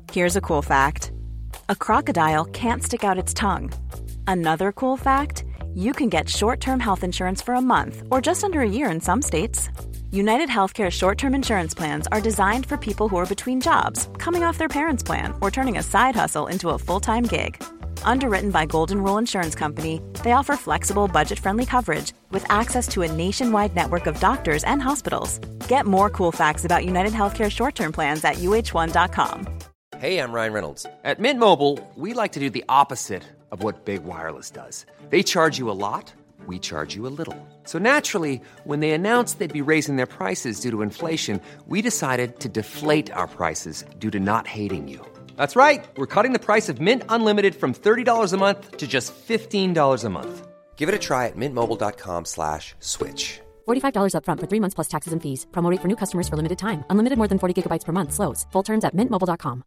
Here's a cool fact. A crocodile can't stick out its tongue. Another cool fact, you can get short-term health insurance for a month or just under a year in some states. United Healthcare short-term insurance plans are designed for people who are between jobs, coming off their parents' plan, or turning a side hustle into a full-time gig. Underwritten by Golden Rule Insurance Company, they offer flexible, budget-friendly coverage with access to a nationwide network of doctors and hospitals. Get more cool facts about United Healthcare short-term plans at uh1.com. Hey, I'm Ryan Reynolds. At Mint Mobile, we like to do the opposite of what Big Wireless does. They charge you a lot, we charge you a little. So naturally, when they announced they'd be raising their prices due to inflation, we decided to deflate our prices due to not hating you. That's right. We're cutting the price of Mint Unlimited from $30 a month to just $15 a month. Give it a try at mintmobile.com/switch. $45 up front for 3 months plus taxes and fees. Promo rate for new customers for limited time. Unlimited more than 40 gigabytes per month. Slows full terms at mintmobile.com.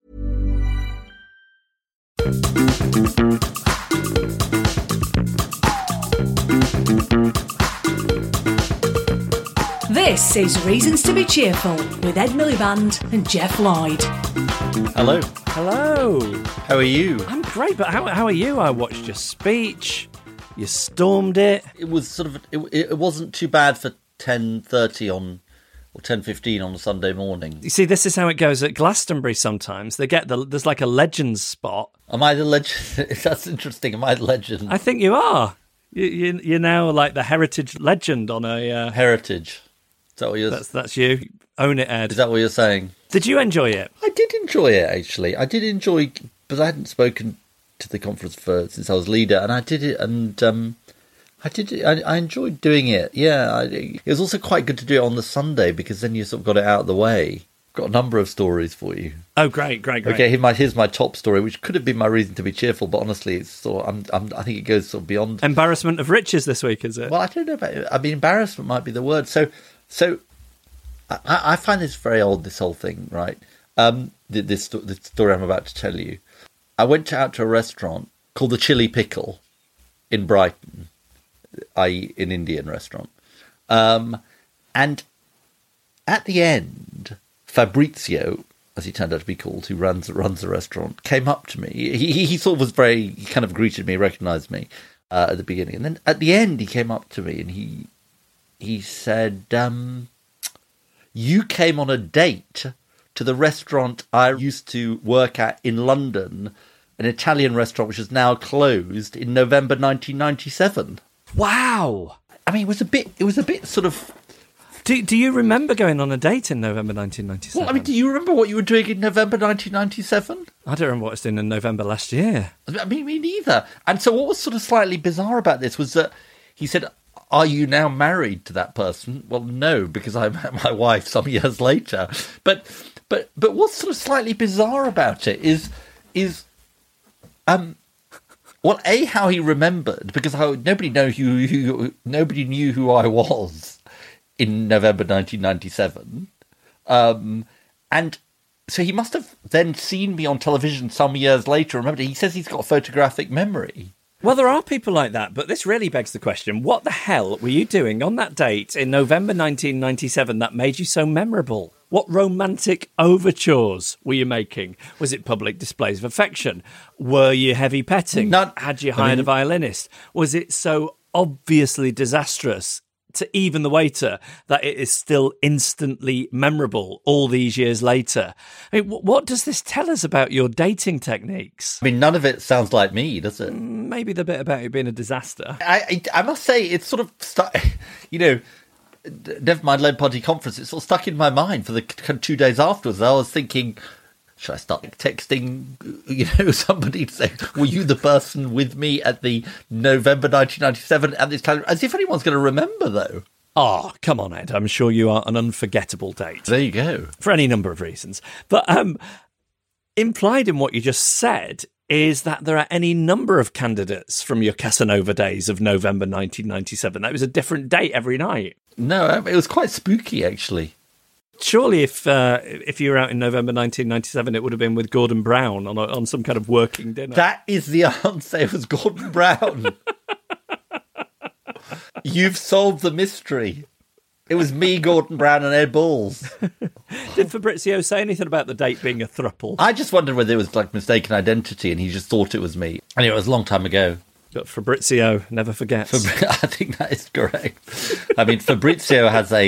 This is Reasons to be Cheerful with Ed Miliband and Jeff Lloyd. Hello. Hello. How are you? I'm great, but how are you? I watched your speech. You stormed it. It was sort of it wasn't too bad for 10:30 on or 10:15 on a Sunday morning. You see, this is how it goes at Glastonbury sometimes. There's like a legends spot. Am I the legend? That's interesting. Am I the legend? I think you are. You're now like the heritage legend on a... Heritage. Is that what you're... That's you. Own it, Ed. Is that what you're saying? Did you enjoy it? I did enjoy it, actually. I did enjoy... But I hadn't spoken to the conference since I was leader, and I did it, and I enjoyed doing it. Yeah, it was also quite good to do it on the Sunday, because then you sort of got it out of the way. Got a number of stories for you. Oh, great. Okay, here's my top story, which could have been my reason to be cheerful, but honestly, it's sort of, I think it goes sort of beyond... Embarrassment of riches this week, is it? Well, I don't know about it. I mean, embarrassment might be the word. So I find this very odd, this whole thing, right? This story I'm about to tell you. I went out to a restaurant called the Chili Pickle in Brighton, i.e. an Indian restaurant. And at the end, Fabrizio, as he turned out to be called, who runs the restaurant, came up to me. He sort of he kind of greeted me, recognised me at the beginning. And then at the end, he came up to me and he said, you came on a date to the restaurant I used to work at in London, an Italian restaurant which is now closed, in November 1997. Wow. I mean, it was a bit sort of... Do you remember going on a date in November 1997? Well, I mean, do you remember what you were doing in November 1997? I don't remember what I was doing in November last year. I mean, me neither. And so what was sort of slightly bizarre about this was that he said, are you now married to that person? Well, no, because I met my wife some years later. But what's sort of slightly bizarre about it is well, how he remembered, because nobody knew who I was in November 1997. And so he must have then seen me on television some years later. Remember, he says he's got a photographic memory. Well, there are people like that, but this really begs the question, what the hell were you doing on that date in November 1997 that made you so memorable? What romantic overtures were you making? Was it public displays of affection? Were you heavy petting? Had you hired a violinist? Was it so obviously disastrous to even the waiter that it is still instantly memorable all these years later? I mean, what does this tell us about your dating techniques? I mean, none of it sounds like me, does it? Maybe the bit about it being a disaster. I must say, it's sort of stuck, never mind Labour Party conference, it's sort of stuck in my mind for the 2 days afterwards. I was thinking, should I start texting, somebody to say, were you the person with me at the November 1997 at this time? As if anyone's going to remember, though. Oh, come on, Ed. I'm sure you are an unforgettable date. There you go. For any number of reasons. But implied in what you just said is that there are any number of candidates from your Casanova days of November 1997. That was a different date every night. No, it was quite spooky, actually. Surely if you were out in November 1997, it would have been with Gordon Brown on some kind of working dinner. That is the answer. It was Gordon Brown. You've solved the mystery. It was me, Gordon Brown, and Ed Balls. Did Fabrizio say anything about the date being a throuple? I just wondered whether it was like mistaken identity and he just thought it was me. Anyway, it was a long time ago. But Fabrizio never forgets. I think that is correct. I mean, Fabrizio has a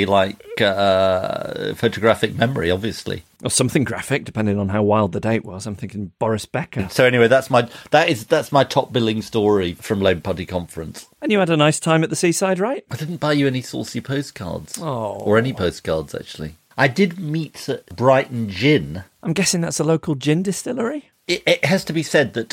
photographic memory, obviously, or something graphic, depending on how wild the date was. I'm thinking Boris Becker. So anyway, that's my top billing story from Labour Party conference. And you had a nice time at the seaside, right? I didn't buy you any saucy postcards, Oh, or any postcards actually. I did meet at Brighton Gin. I'm guessing that's a local gin distillery. It has to be said that.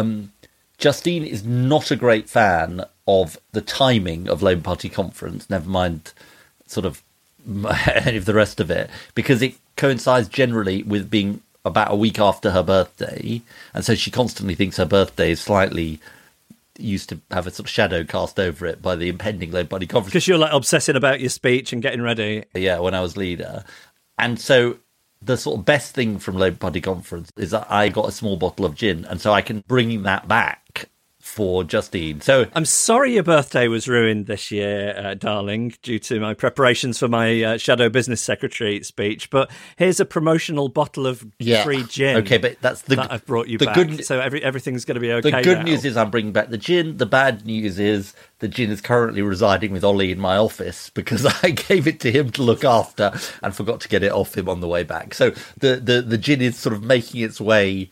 Justine is not a great fan of the timing of Labour Party conference, never mind sort of any of the rest of it, because it coincides generally with being about a week after her birthday, and so she constantly thinks her birthday is slightly used to have a sort of shadow cast over it by the impending Labour Party conference. Because you're like obsessing about your speech and getting ready. Yeah, when I was leader. And so the sort of best thing from Labour Party conference is that I got a small bottle of gin, and so I can bring that back for Justine. So I'm sorry your birthday was ruined this year, darling, due to my preparations for my shadow business secretary speech. But here's a promotional bottle of free gin. Okay, but that I've brought you back. So everything's going to be okay. The good now. news is I'm bringing back the gin. The bad news is the gin is currently residing with Ollie in my office because I gave it to him to look after and forgot to get it off him on the way back. So the gin is sort of making its way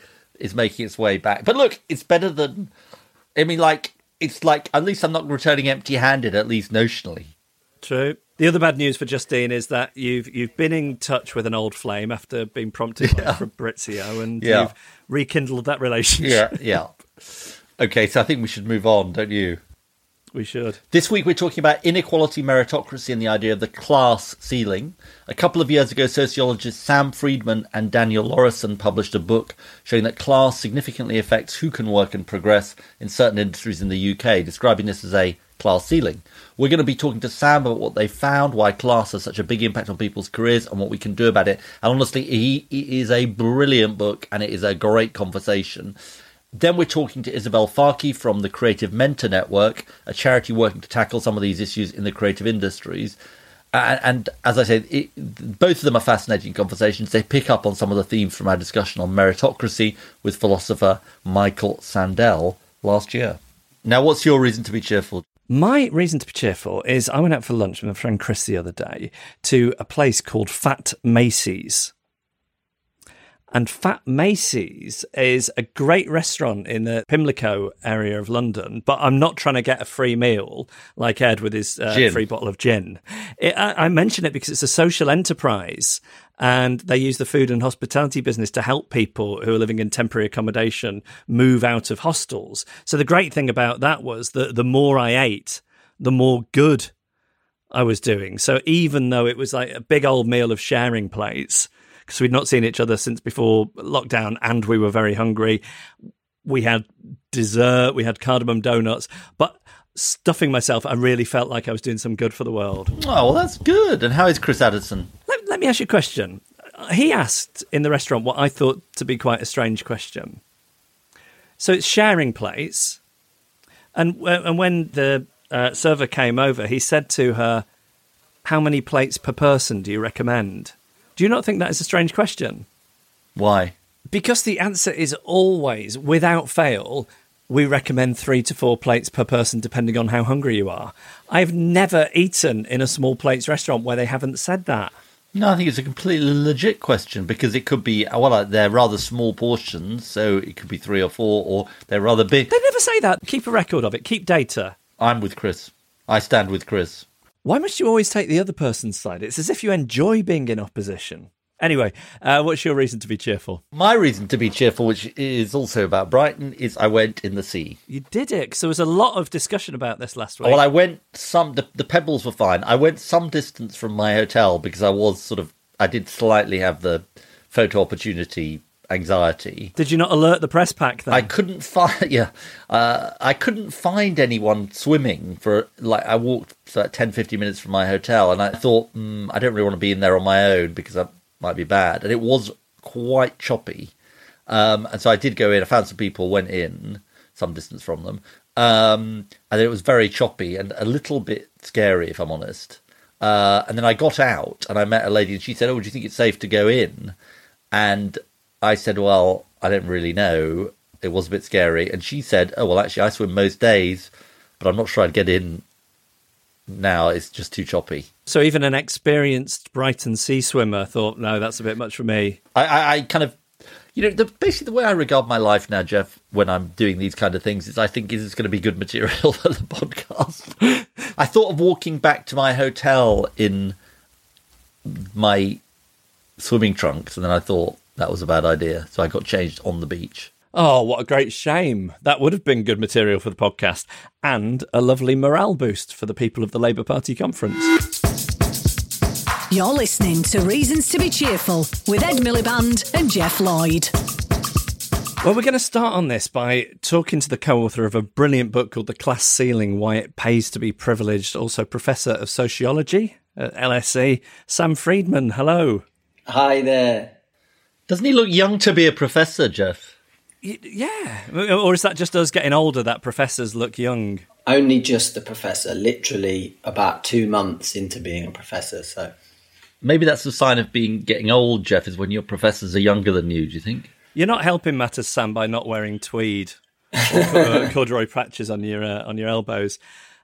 back. But look, it's better than. I mean, it's like at least I'm not returning empty-handed, at least notionally. True. The other bad news for Justine is that you've been in touch with an old flame after being prompted by Fabrizio, and you've rekindled that relationship. Yeah. Okay, so I think we should move on, don't you? We should. This week we're talking about inequality, meritocracy, and the idea of the class ceiling. A couple of years ago, sociologists Sam Friedman and Daniel Lorison published a book showing that class significantly affects who can work and progress in certain industries in the UK, describing this as a class ceiling. We're going to be talking to Sam about what they found, why class has such a big impact on people's careers, and what we can do about it. And honestly, it is a brilliant book, and it is a great conversation. Then we're talking to Isabel Farkey from the Creative Mentor Network, a charity working to tackle some of these issues in the creative industries. And as I said, both of them are fascinating conversations. They pick up on some of the themes from our discussion on meritocracy with philosopher Michael Sandel last year. Now, what's your reason to be cheerful? My reason to be cheerful is I went out for lunch with my friend Chris the other day to a place called Fat Macy's. And Fat Macy's is a great restaurant in the Pimlico area of London, but I'm not trying to get a free meal like Ed with his free bottle of gin. I mention it because it's a social enterprise, and they use the food and hospitality business to help people who are living in temporary accommodation move out of hostels. So the great thing about that was that the more I ate, the more good I was doing. So even though it was like a big old meal of sharing plates, because we'd not seen each other since before lockdown and we were very hungry. We had dessert, we had cardamom donuts, but stuffing myself, I really felt like I was doing some good for the world. Oh, well, that's good. And how is Chris Addison? Let me ask you a question. He asked in the restaurant what I thought to be quite a strange question. So it's sharing plates, and when the server came over, he said to her, "How many plates per person do you recommend?" Do you not think that is a strange question? Why? Because the answer is always, without fail, we recommend 3 to 4 plates per person, depending on how hungry you are. I've never eaten in a small plates restaurant where they haven't said that. No, I think it's a completely legit question, because it could be, well, they're rather small portions, so it could be 3 or 4, or they're rather big. They never say that. Keep a record of it. Keep data. I'm with Chris. I stand with Chris. Why must you always take the other person's side? It's as if you enjoy being in opposition. Anyway, what's your reason to be cheerful? My reason to be cheerful, which is also about Brighton, is I went in the sea. You did it, because there was a lot of discussion about this last week. Well, I went the pebbles were fine. I went some distance from my hotel because I did slightly have the photo opportunity anxiety. Did you not alert the press pack then? I couldn't find, I couldn't find anyone swimming for, I walked 10-15 minutes from my hotel, and I thought, I don't really want to be in there on my own because that might be bad. And it was quite choppy. And so I did go in, I found some people, went in some distance from them. And it was very choppy and a little bit scary, if I'm honest. And then I got out and I met a lady and she said, "Oh, do you think it's safe to go in?" And I said, "Well, I don't really know. It was a bit scary." And she said, "Oh, well, actually, I swim most days, but I'm not sure I'd get in now. It's just too choppy." So even an experienced Brighton sea swimmer thought, no, that's a bit much for me. I kind of, basically the way I regard my life now, Jeff, when I'm doing these kind of things, is I think is it's going to be good material for the podcast. I thought of walking back to my hotel in my swimming trunks, and then I thought that was a bad idea. So I got changed on the beach. Oh, what a great shame. That would have been good material for the podcast and a lovely morale boost for the people of the Labour Party conference. You're listening to Reasons to be Cheerful with Ed Miliband and Jeff Lloyd. Well, we're going to start on this by talking to the co-author of a brilliant book called The Class Ceiling, Why It Pays to be Privileged, also Professor of Sociology at LSE, Sam Friedman. Hello. Hi there. Doesn't he look young to be a professor, Jeff? Yeah. Or is that just us getting older, that professors look young? Only just the professor, literally about 2 months into being a professor, so... Maybe that's a sign of getting old, Jeff, is when your professors are younger than you, do you think? You're not helping matters, Sam, by not wearing tweed or corduroy patches on your elbows.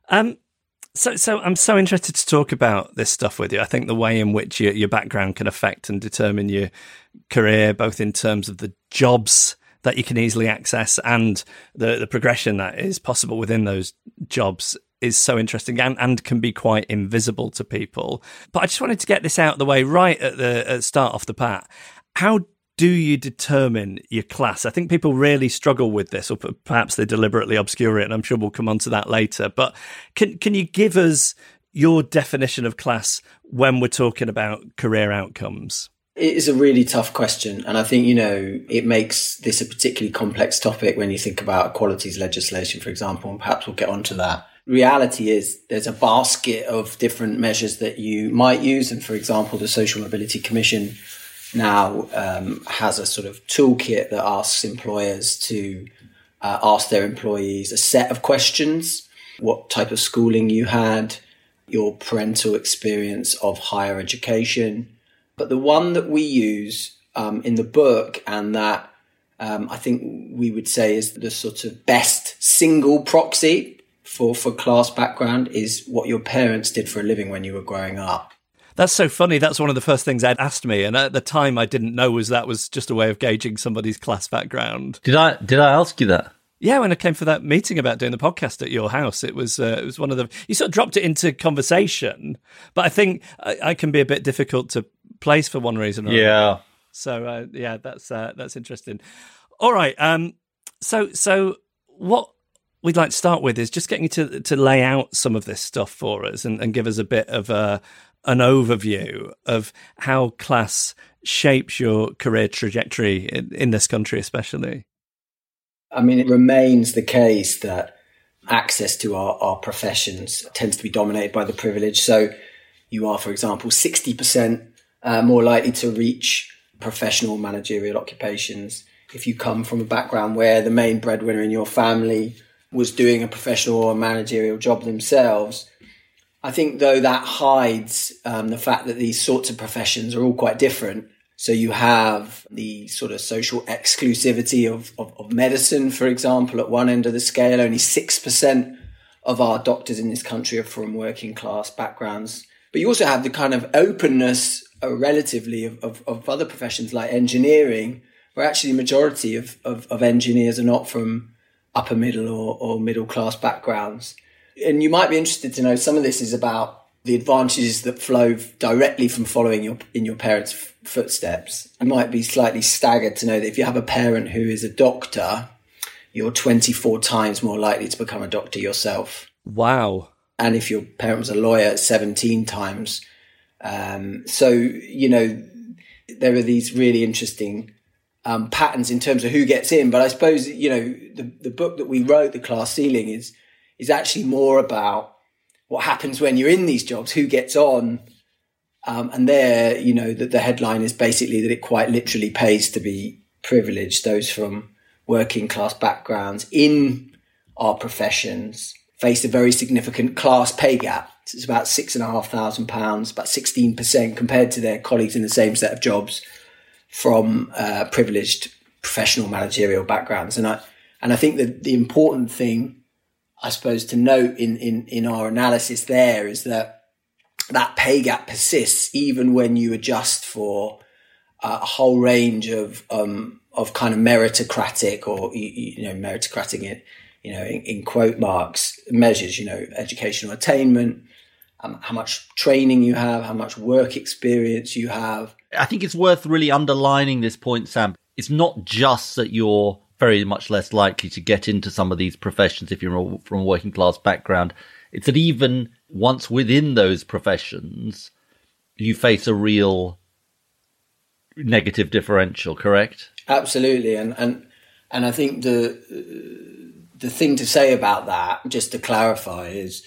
So I'm so interested to talk about this stuff with you. I think the way in which your background can affect and determine your career, both in terms of the jobs that you can easily access and the progression that is possible within those jobs, is so interesting and can be quite invisible to people. But I just wanted to get this out of the way right at the start off the bat. How do you determine your class? I think people really struggle with this, or perhaps they deliberately obscure it, and I'm sure we'll come on to that later. But can you give us your definition of class when we're talking about career outcomes? It is a really tough question. And I think, it makes this a particularly complex topic when you think about equalities legislation, for example, and perhaps we'll get onto that. Reality is there's a basket of different measures that you might use. And for example, the Social Mobility Commission now has a sort of toolkit that asks employers to ask their employees a set of questions: what type of schooling you had, your parental experience of higher education. But the one that we use in the book, and that I think we would say is the sort of best single proxy for class background, is what your parents did for a living when you were growing up. That's so funny. That's one of the first things Ed asked me, and at the time I didn't know that was just a way of gauging somebody's class background. Did I ask you that? Yeah, when I came for that meeting about doing the podcast at your house, it was one of the... You sort of dropped it into conversation, but I think I can be a bit difficult to place for one reason or another. Yeah. So that's interesting. All right. So what we'd like to start with is just getting you to lay out some of this stuff for us and give us a bit of an overview of how class shapes your career trajectory in this country, especially. I mean, it remains the case that access to our professions tends to be dominated by the privilege. So you are, for example, 60% more likely to reach professional managerial occupations if you come from a background where the main breadwinner in your family was doing a professional or managerial job themselves. I think, though, that hides the fact that these sorts of professions are all quite different. So you have the sort of social exclusivity of medicine, for example, at one end of the scale. Only 6% of our doctors in this country are from working class backgrounds. But you also have the kind of openness, relatively, of other professions like engineering, where actually the majority of engineers are not from upper middle or middle class backgrounds. And you might be interested to know some of this is about the advantages that flow directly from following in your parents' footsteps. You might be slightly staggered to know that if you have a parent who is a doctor, you're 24 times more likely to become a doctor yourself. Wow. And if your parent was a lawyer, 17 times. So, there are these really interesting patterns in terms of who gets in. But I suppose, the book that we wrote, The Class Ceiling, is actually more about what happens when you're in these jobs, who gets on. And there, the headline is basically that it quite literally pays to be privileged. Those from working class backgrounds in our professions face a very significant class pay gap. It's about £6,500, about 16% compared to their colleagues in the same set of jobs from privileged professional managerial backgrounds. And I think that the important thing, I suppose, to note in our analysis there is that pay gap persists even when you adjust for a whole range of kind of meritocratic or meritocratic in quote marks measures, educational attainment, how much training you have, how much work experience you have. I think it's worth really underlining this point, Sam. It's not just that you're very much less likely to get into some of these professions if you're from a working class background. It's that even once within those professions, you face a real negative differential, correct? Absolutely. And I think the thing to say about that, just to clarify, is,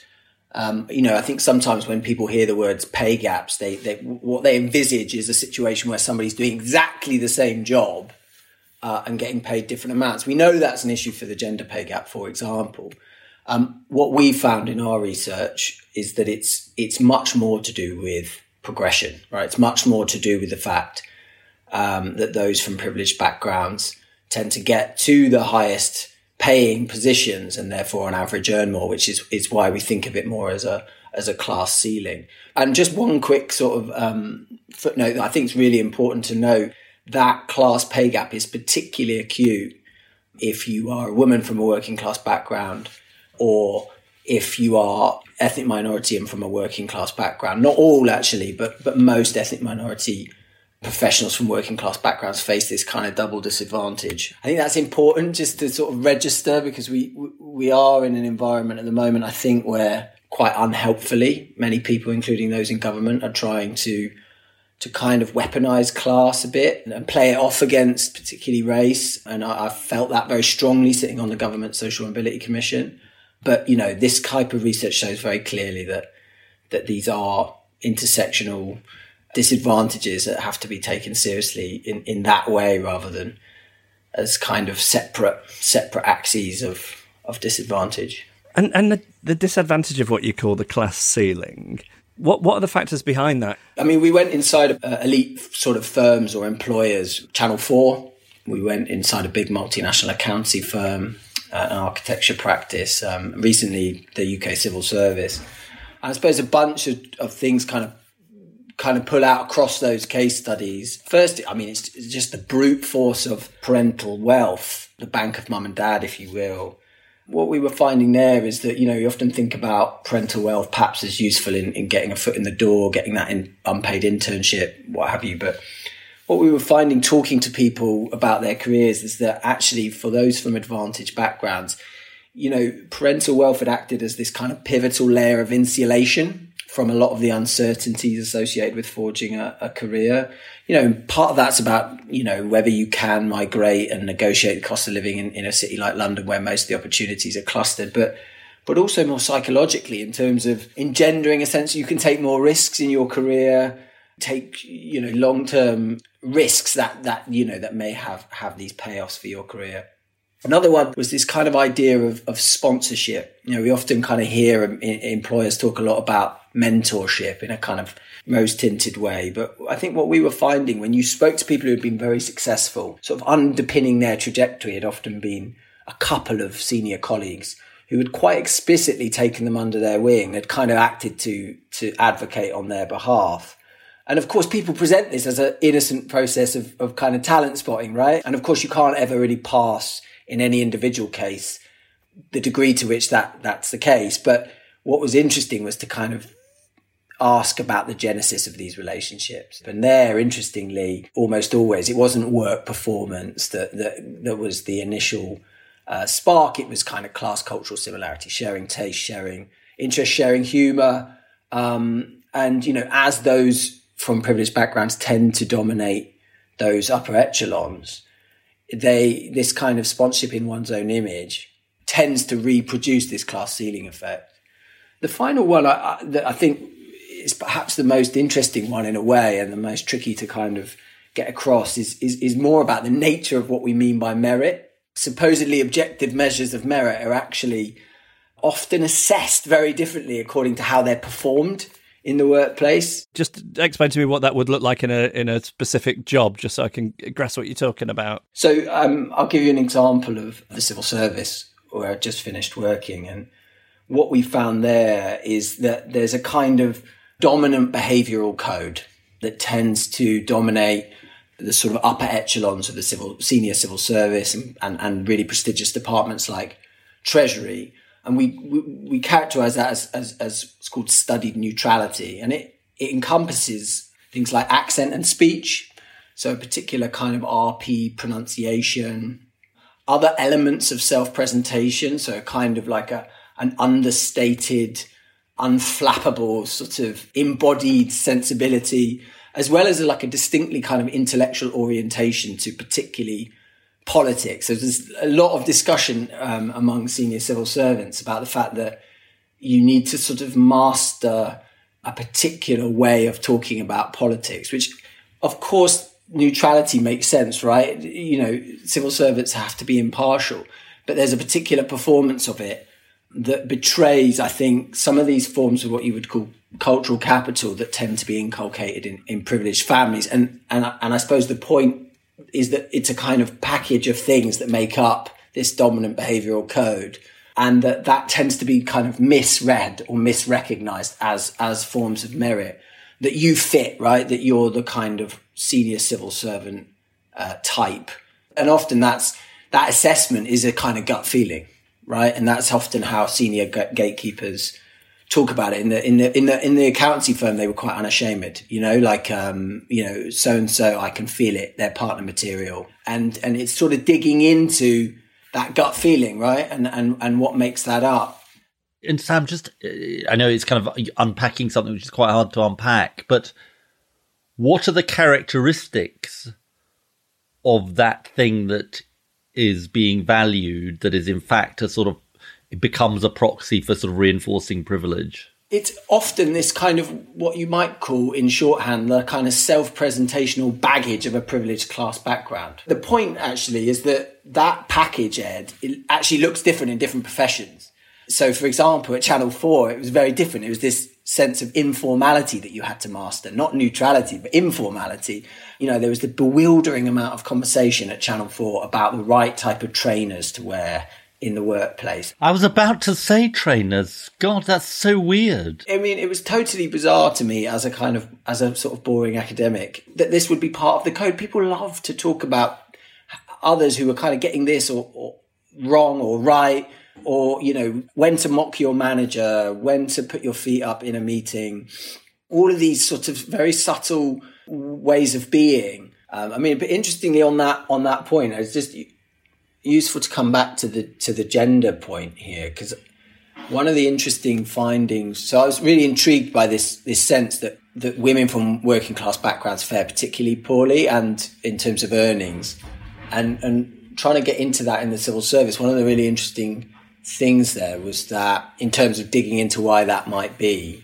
I think sometimes when people hear the words pay gaps, what they envisage is a situation where somebody's doing exactly the same job and getting paid different amounts. We know that's an issue for the gender pay gap, for example. What we found in our research is that it's much more to do with progression, right? It's much more to do with the fact that those from privileged backgrounds tend to get to the highest paying positions and therefore on average earn more, which is why we think of it more as a class ceiling. And just one quick sort of footnote that I think is really important to note, that class pay gap is particularly acute if you are a woman from a working class background or if you are ethnic minority and from a working class background. Not all actually, but most ethnic minority professionals from working class backgrounds face this kind of double disadvantage. I think that's important just to sort of register, because we are in an environment at the moment, I think, where quite unhelpfully many people, including those in government, are trying to kind of weaponize class a bit and play it off against particularly race. And I felt that very strongly sitting on the Government Social Mobility Commission. But, this type of research shows very clearly that these are intersectional disadvantages that have to be taken seriously in that way, rather than as kind of separate axes of disadvantage. And the disadvantage of what you call the class ceiling, what are the factors behind that? I mean, we went inside elite sort of firms or employers, Channel 4. We went inside a big multinational accountancy firm, an architecture practice, recently the UK Civil Service. And I suppose a bunch of things kind of pull out across those case studies. First, I mean, it's just the brute force of parental wealth, the bank of mum and dad, if you will. What we were finding there is that, you often think about parental wealth perhaps as useful in getting a foot in the door, getting that unpaid internship, what have you. But what we were finding talking to people about their careers is that actually for those from advantaged backgrounds, parental wealth had acted as this kind of pivotal layer of insulation from a lot of the uncertainties associated with forging a career. Part of that's about, whether you can migrate and negotiate the cost of living in a city like London where most of the opportunities are clustered, but also more psychologically in terms of engendering a sense you can take more risks in your career, take, long-term risks that may have these payoffs for your career. Another one was this kind of idea of sponsorship. We often kind of hear employers talk a lot about mentorship in a kind of rose-tinted way. But I think what we were finding when you spoke to people who had been very successful, sort of underpinning their trajectory had often been a couple of senior colleagues who had quite explicitly taken them under their wing, had kind of acted to advocate on their behalf. And of course, people present this as an innocent process of kind of talent spotting, right? And of course, you can't ever really pass in any individual case the degree to which that's the case. But what was interesting was to kind of ask about the genesis of these relationships. And there, interestingly, almost always, it wasn't work performance that was the initial spark. It was kind of class cultural similarity, sharing taste, sharing interest, sharing humour. And, as those from privileged backgrounds tend to dominate those upper echelons, this kind of sponsorship in one's own image tends to reproduce this class ceiling effect. The final one that I think is perhaps the most interesting one in a way, and the most tricky to kind of get across, is more about the nature of what we mean by merit. Supposedly objective measures of merit are actually often assessed very differently according to how they're performed in the workplace. Just explain to me what that would look like in a specific job, just so I can grasp what you're talking about. So I'll give you an example of the civil service where I just finished working. And what we found there is that there's a kind of dominant behavioural code that tends to dominate the sort of upper echelons of the senior civil service and really prestigious departments like Treasury. And we characterise that as it's called studied neutrality. And it encompasses things like accent and speech, so a particular kind of RP pronunciation, other elements of self-presentation, so kind of like an understated, unflappable sort of embodied sensibility, as well as like a distinctly kind of intellectual orientation to particularly politics. So there's a lot of discussion among senior civil servants about the fact that you need to sort of master a particular way of talking about politics, which of course neutrality makes sense, right? You know, civil servants have to be impartial, but there's a particular performance of it that betrays, I think, some of these forms of what you would call cultural capital that tend to be inculcated in privileged families. And I suppose the point is that it's a kind of package of things that make up this dominant behavioural code, and that tends to be kind of misread or misrecognised as forms of merit, that you fit, right? That you're the kind of senior civil servant type. And often that assessment is a kind of gut feeling, right? And that's often how senior gatekeepers talk about it. In the accountancy firm, they were quite unashamed, you know, like, you know, so-and-so, I can feel it, they're partner material. And it's sort of digging into that gut feeling, right? And what makes that up. And Sam, I know it's kind of unpacking something which is quite hard to unpack, but what are the characteristics of that thing that is being valued that is in fact it becomes a proxy for sort of reinforcing privilege? It's often this kind of what you might call in shorthand the kind of self-presentational baggage of a privileged class background. The point actually is that package, Ed, it actually looks different in different professions. So for example, at Channel 4, it was very different. It was this sense of informality that you had to master, not neutrality, but informality. You know, there was the bewildering amount of conversation at Channel 4 about the right type of trainers to wear in the workplace. I was about to say trainers. God, that's so weird. I mean, it was totally bizarre to me as a sort of boring academic that this would be part of the code. People love to talk about others who are kind of getting this or wrong or right, or, you know, when to mock your manager, when to put your feet up in a meeting, all of these sort of very subtle ways of being. I mean, but interestingly on that point, it's just useful to come back to the gender point here, because one of the interesting findings, so I was really intrigued by this sense that women from working class backgrounds fare particularly poorly and in terms of earnings, and trying to get into that in the civil service. One of the really interesting things there was that, in terms of digging into why that might be,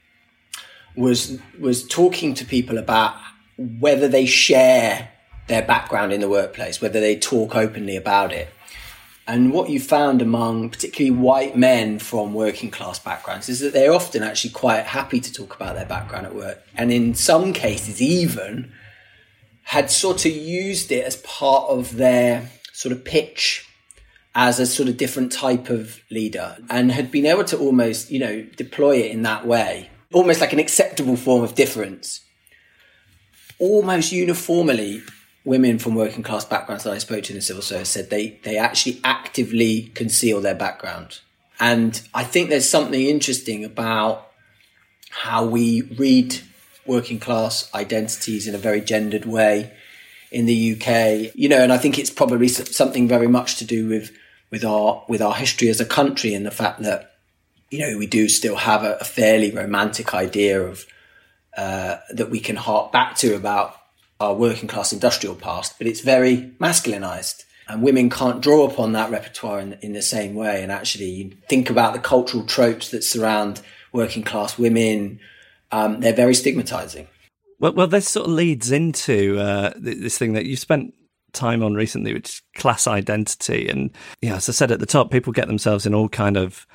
was talking to people about whether they share their background in the workplace, whether they talk openly about it. And what you found among particularly white men from working class backgrounds is that they're often actually quite happy to talk about their background at work. And in some cases even had sort of used it as part of their sort of pitch as a sort of different type of leader, and had been able to almost, you know, deploy it in that way, almost like an acceptable form of difference. Almost uniformly, women from working class backgrounds that I spoke to in the civil service said they actually actively conceal their background. And I think there's something interesting about how we read working class identities in a very gendered way in the UK, you know, and I think it's probably something very much to do with our history as a country, and the fact that, you know, we do still have a fairly romantic idea of that we can hark back to about our working class industrial past, but it's very masculinized, and women can't draw upon that repertoire in the same way. And actually, you think about the cultural tropes that surround working class women, they're very stigmatizing. Well, this sort of leads into this thing that you spent time on recently, which is class identity. And yeah, as I said at the top, people get themselves in all kind of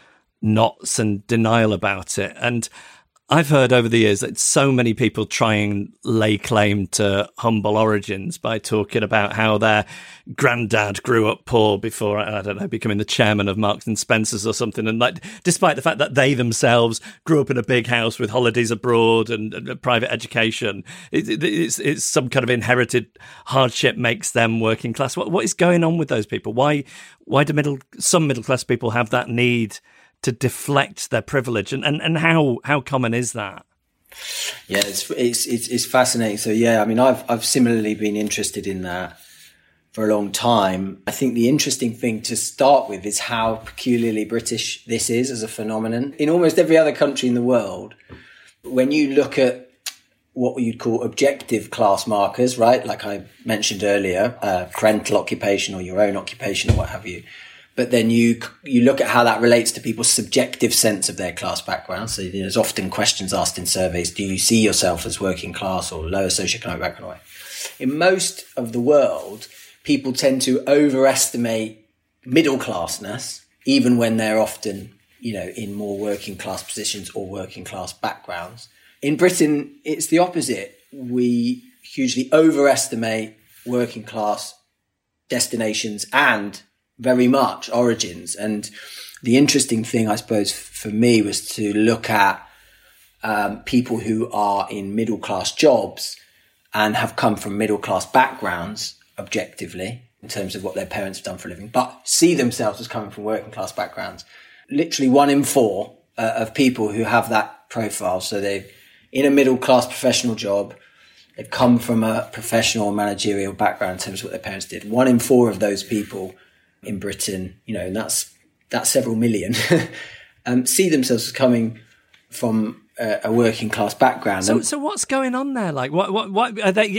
knots and denial about it. And I've heard over the years that so many people try and lay claim to humble origins by talking about how their granddad grew up poor before, I don't know, becoming the chairman of Marks and Spencer's or something. And like, despite the fact that they themselves grew up in a big house with holidays abroad and private education, it's some kind of inherited hardship makes them working class. What is going on with those people? Why do some middle class people have that need to deflect their privilege, and how common is that? Yeah, it's fascinating. So yeah, I mean, I've similarly been interested in that for a long time. I think the interesting thing to start with is how peculiarly British this is as a phenomenon. In almost every other country in the world, when you look at what you'd call objective class markers, right? Like I mentioned earlier, parental occupation or your own occupation or what have you. But then you look at how that relates to people's subjective sense of their class background. So there's often questions asked in surveys, do you see yourself as working class or lower socioeconomic background? In most of the world, people tend to overestimate middle classness, even when they're often, in more working class positions or working class backgrounds. In Britain, it's the opposite. We hugely overestimate working class destinations and very much origins. And the interesting thing, I suppose, for me was to look at people who are in middle class jobs and have come from middle class backgrounds objectively in terms of what their parents have done for a living, but see themselves as coming from working class backgrounds. Literally 1 in 4 of people who have that profile. So they're in a middle class professional job. They've come from a professional managerial background in terms of what their parents did. 1 in 4 of those people in Britain, and that's several million, see themselves as coming from a working class background. So what's going on there? Like, what are they?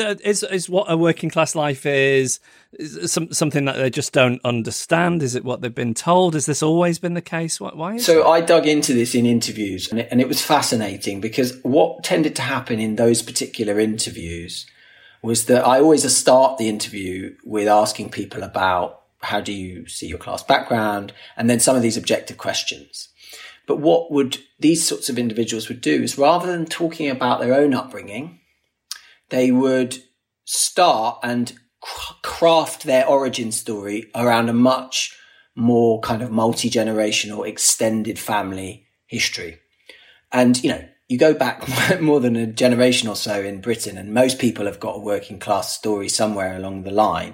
Is what a working class life is something that they just don't understand? Is it what they've been told? Has this always been the case? Why is so? I dug into this in interviews, and it was fascinating because what tended to happen in those particular interviews was that I always start the interview with asking people about how do you see your class background, and then some of these objective questions. But what would these sorts of individuals would do is rather than talking about their own upbringing, they would start and craft their origin story around a much more kind of multi-generational extended family history. And, you go back more than a generation or so in Britain, and most people have got a working class story somewhere along the line.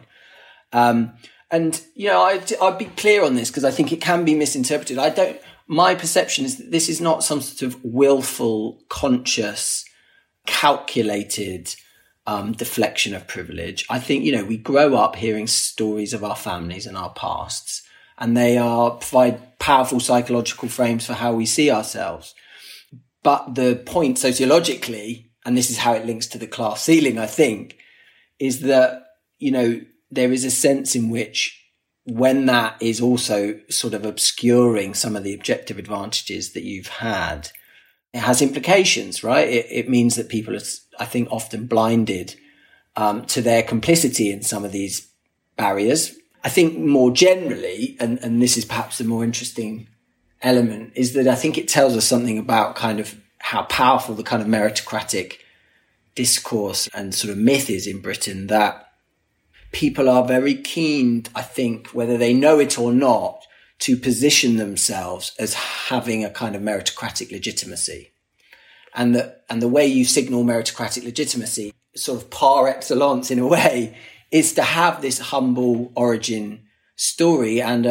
And, I'd be clear on this because I think it can be misinterpreted. My perception is that this is not some sort of willful, conscious, calculated deflection of privilege. I think, we grow up hearing stories of our families and our pasts, and they provide powerful psychological frames for how we see ourselves. But the point sociologically, and this is how it links to the class ceiling, I think, is that, there is a sense in which when that is also sort of obscuring some of the objective advantages that you've had, it has implications, right? It means that people are, I think, often blinded to their complicity in some of these barriers. I think more generally, and this is perhaps the more interesting element, is that I think it tells us something about kind of how powerful the kind of meritocratic discourse and sort of myth is in Britain, that people are very keen, I think, whether they know it or not, to position themselves as having a kind of meritocratic legitimacy. And the way you signal meritocratic legitimacy, sort of par excellence in a way, is to have this humble origin story and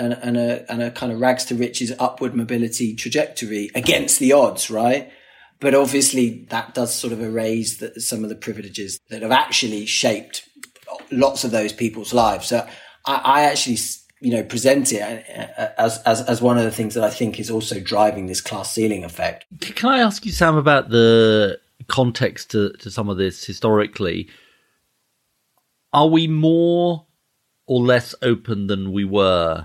a kind of rags to riches upward mobility trajectory against the odds, right? But obviously that does sort of erase some of the privileges that have actually shaped lots of those people's lives. So I actually, present it as one of the things that I think is also driving this class ceiling effect. Can I ask you, Sam, about the context to some of this historically? Are we more or less open than we were,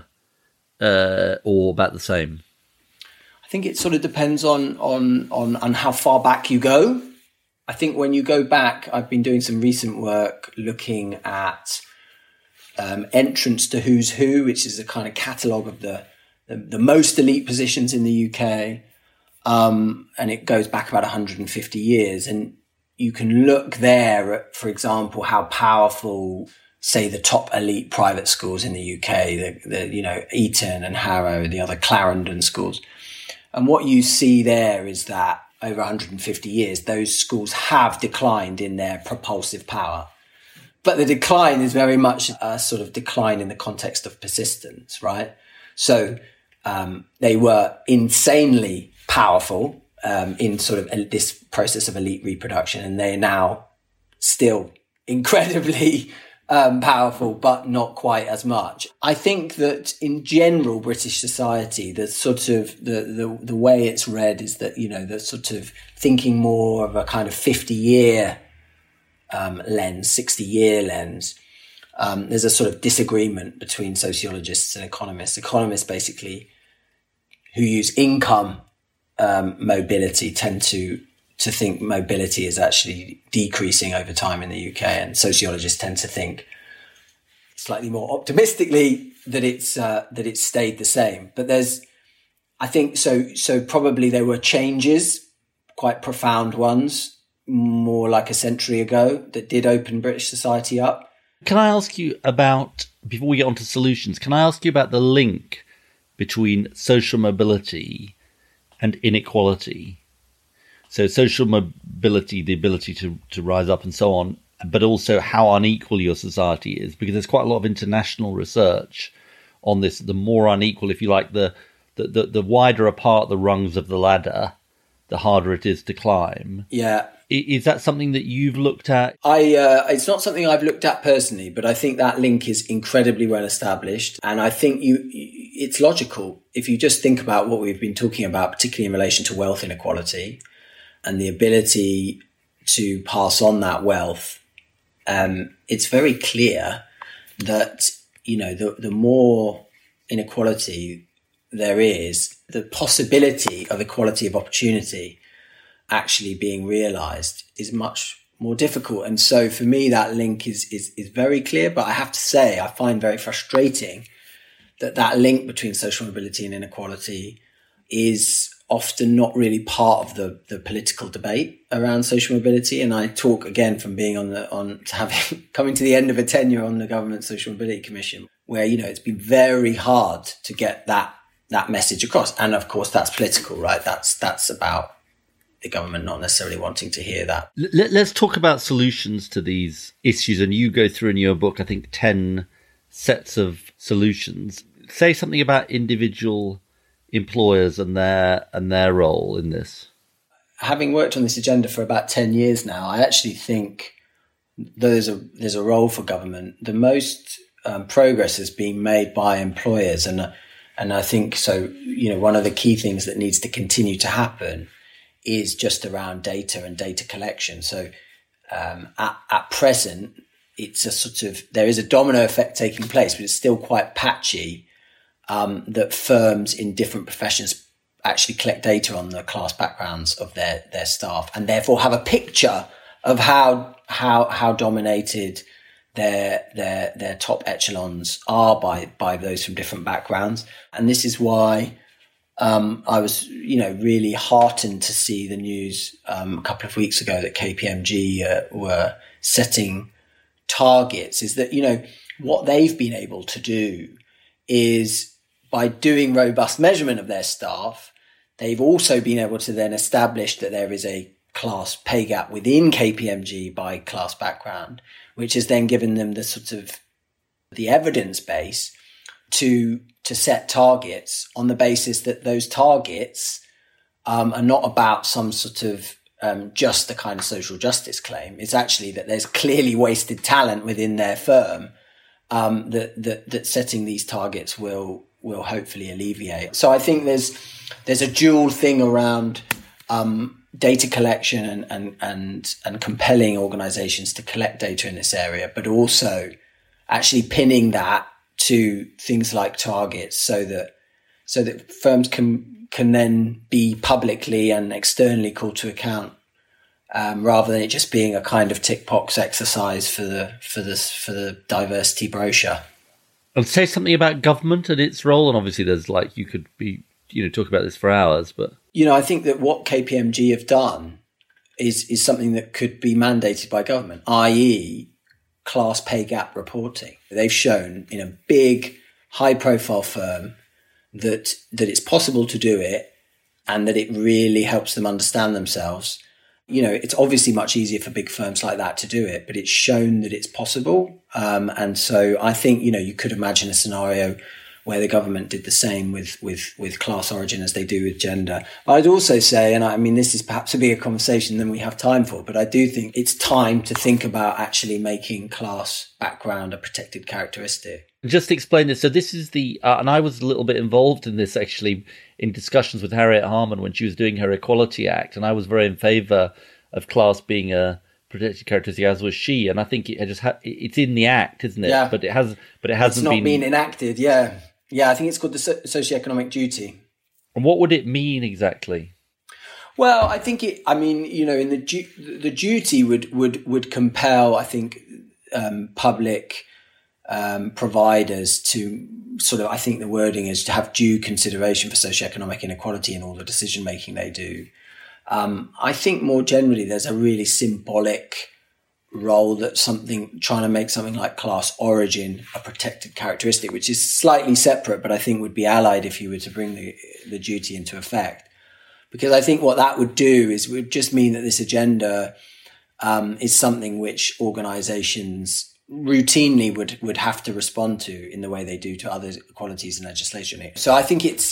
or about the same? I think it sort of depends on how far back you go. I think when you go back, I've been doing some recent work looking at entrance to Who's Who, which is a kind of catalogue of the the most elite positions in the UK. And it goes back about 150 years. And you can look there at, for example, how powerful, say, the top elite private schools in the UK, the Eton and Harrow, the other Clarendon schools. And what you see there is that over 150 years, those schools have declined in their propulsive power. But the decline is very much a sort of decline in the context of persistence, right? So they were insanely powerful in sort of this process of elite reproduction, and they are now still incredibly powerful, but not quite as much. I think that in general, British society, the sort of the way it's read is that, the sort of thinking more of a kind of 50-year lens, 60-year lens. There's a sort of disagreement between sociologists and economists. Economists basically who use income mobility tend to think mobility is actually decreasing over time in the UK, and sociologists tend to think slightly more optimistically that it's stayed the same. But I think probably there were changes, quite profound ones, more like a century ago, that did open British society up. Can I ask you about, before we get on to solutions, can I ask you about the link between social mobility and inequality? So social mobility, the ability to rise up and so on, but also how unequal your society is, because there's quite a lot of international research on this. The more unequal, if you like, the wider apart the rungs of the ladder, the harder it is to climb. Yeah. Is that something that you've looked at? It's not something I've looked at personally, but I think that link is incredibly well established. And I think it's logical. If you just think about what we've been talking about, particularly in relation to wealth inequality and the ability to pass on that wealth, it's very clear that, the more inequality there is, the possibility of equality of opportunity actually being realized is much more difficult. And so for me, that link is very clear, but I have to say, I find very frustrating that link between social mobility and inequality is often not really part of the political debate around social mobility. And I talk again from being coming to the end of a tenure on the Government Social Mobility Commission, where, it's been very hard to get that message across. And of course, that's political, right? That's about the government not necessarily wanting to hear that. Let's talk about solutions to these issues. And you go through in your book, I think, 10 sets of solutions. Say something about individual employers and their role in this. Having worked on this agenda for about 10 years now, I actually think there's a role for government. The most progress has been made by employers. And I think so, one of the key things that needs to continue to happen is just around data and data collection. So at present, it's a sort of, there is a domino effect taking place, but it's still quite patchy, that firms in different professions actually collect data on the class backgrounds of their staff, and therefore have a picture of how dominated their top echelons are by those from different backgrounds. And this is why I was, really heartened to see the news a couple of weeks ago that KPMG were setting targets. Is that, what they've been able to do is, by doing robust measurement of their staff, they've also been able to then establish that there is a class pay gap within KPMG by class background, which has then given them the sort of the evidence base to set targets on the basis that those targets are not about some sort of just the kind of social justice claim. It's actually that there's clearly wasted talent within their firm that setting these targets will hopefully alleviate. So I think there's a dual thing around data collection and compelling organizations to collect data in this area, but also actually pinning that to things like targets so that firms can then be publicly and externally called to account, rather than it just being a kind of tick box exercise for the diversity brochure. And say something about government and its role. And obviously there's you could be, talk about this for hours, but... I think that what KPMG have done is something that could be mandated by government, i.e. class pay gap reporting. They've shown in a big, high-profile firm that it's possible to do it and that it really helps them understand themselves. It's obviously much easier for big firms like that to do it, but it's shown that it's possible. And so I think, you could imagine a scenario where the government did the same with class origin as they do with gender. But I'd also say, and I mean, this is perhaps a bigger conversation than we have time for, but I do think it's time to think about actually making class background a protected characteristic. Just to explain this. So this is and I was a little bit involved in this actually in discussions with Harriet Harman when she was doing her Equality Act. And I was very in favour of class being a protected characteristic, as was she. And I think it just it's in the Act, isn't it? Yeah. But it hasn't it's not been enacted. Yeah. Yeah. I think it's called the socioeconomic duty. And what would it mean exactly? Well, I think in the duty would compel, I think, public providers to sort of, I think the wording is to have due consideration for socioeconomic inequality in all the decision making they do. I think more generally there's a really symbolic role that trying to make something like class origin a protected characteristic, which is slightly separate, but I think would be allied if you were to bring the duty into effect. Because I think what that would do is would just mean that this agenda is something which organisations routinely would have to respond to in the way they do to other equalities in legislation. So I think a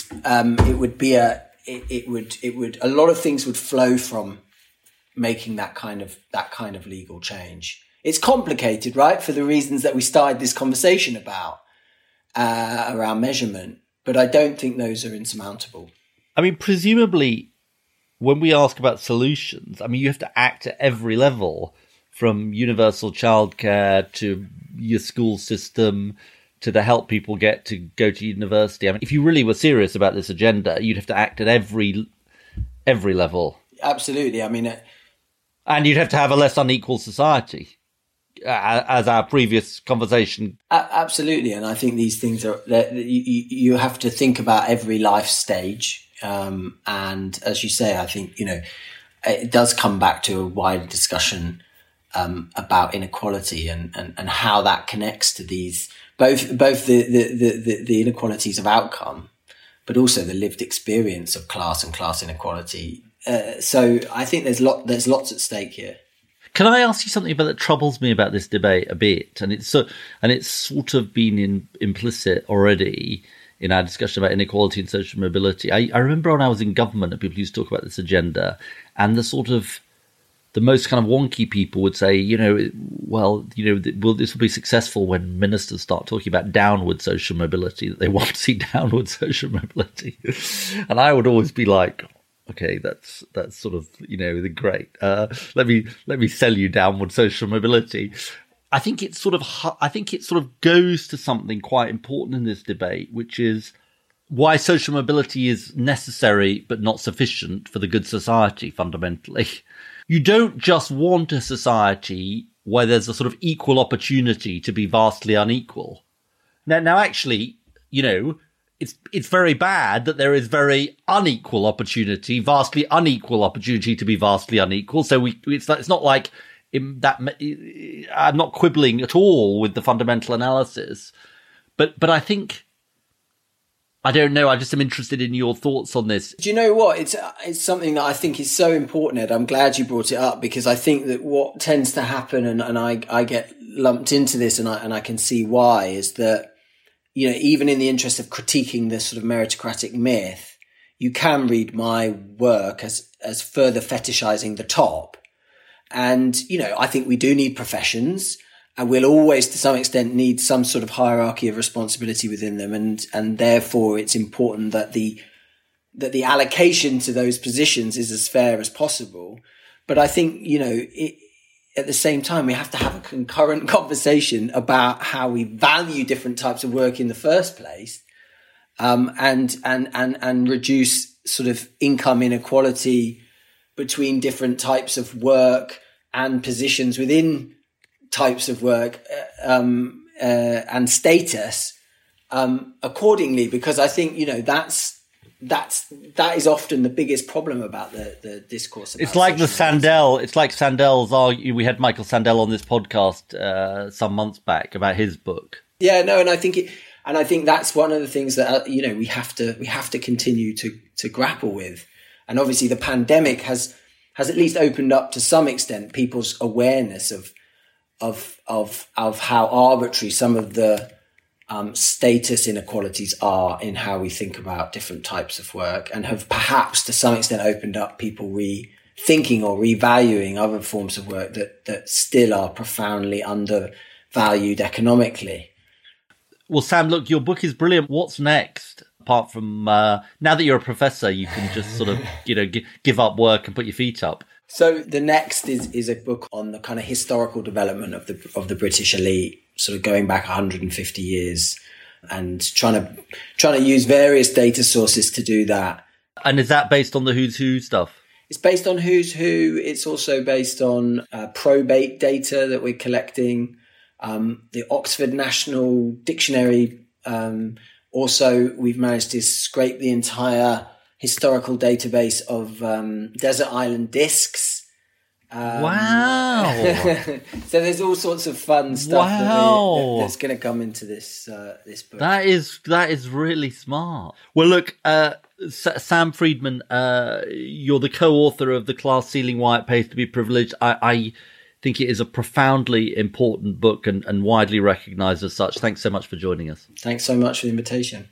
lot of things would flow from making that kind of legal change. It's complicated, right? For the reasons that we started this conversation about around measurement, but I don't think those are insurmountable. I mean, presumably, when we ask about solutions, I mean, you have to act at every level, from universal childcare to your school system to the help people get to go to university. I mean, if you really were serious about this agenda, you'd have to act at every level. Absolutely. I mean, and you'd have to have a less unequal society, as our previous conversation. Absolutely. And I think these things you have to think about every life stage. And as you say, I think, it does come back to a wider discussion about inequality and how that connects to these both the inequalities of outcome, but also the lived experience of class and class inequality. So I think there's lots at stake here. Can I ask you something that troubles me about this debate a bit? And it's sort of been implicit already in our discussion about inequality and social mobility. I remember when I was in government and people used to talk about this agenda, and the most kind of wonky people would say, this will be successful when ministers start talking about downward social mobility, that they want to see downward social mobility. And I would always be like, okay, that's sort of, the great. Let me sell you downward social mobility. I think it sort of goes to something quite important in this debate, which is why social mobility is necessary but not sufficient for the good society, fundamentally. You don't just want a society where there's a sort of equal opportunity to be vastly unequal. Now actually, it's very bad that there is very unequal opportunity, vastly unequal opportunity to be vastly unequal. So it's not like I'm not quibbling at all with the fundamental analysis, but I think, I don't know, I just am interested in your thoughts on this. Do you know what? It's something that I think is so important, Ed. I'm glad you brought it up, because I think that what tends to happen, and I get lumped into this, and I can see why, is that, even in the interest of critiquing this sort of meritocratic myth, you can read my work as further fetishizing the top. And, I think we do need professions, and we'll always, to some extent, need some sort of hierarchy of responsibility within them. And therefore, it's important that the allocation to those positions is as fair as possible. But I think, at the same time, we have to have a concurrent conversation about how we value different types of work in the first place, and reduce sort of income inequality between different types of work and positions within types of work, and status, accordingly, because I think, that is often the biggest problem about the discourse. About it's like the social Sandel. It's like Sandel's argument. We had Michael Sandel on this podcast some months back about his book. Yeah, no, and I think that's one of the things that we have to continue to grapple with. And obviously, the pandemic has at least opened up to some extent people's awareness of how arbitrary some of the status inequalities are in how we think about different types of work, and have perhaps to some extent opened up people rethinking or revaluing other forms of work that still are profoundly undervalued economically. Well, Sam, look, your book is brilliant. What's next? Apart from now that you're a professor, you can just sort of, give up work and put your feet up. So the next is a book on the kind of historical development of the British elite, sort of going back 150 years, and trying to use various data sources to do that. And is that based on the Who's Who stuff? It's based on Who's Who. It's also based on probate data that we're collecting, the Oxford National Dictionary. Also, we've managed to scrape the entire historical database of desert island discs. Wow! So there's all sorts of fun stuff that's going to come into this book. That is really smart. Well, look, Sam Friedman, you're the co-author of The Class Ceiling: Why It Pays to Be Privileged. I think it is a profoundly important book and widely recognised as such. Thanks so much for joining us. Thanks so much for the invitation.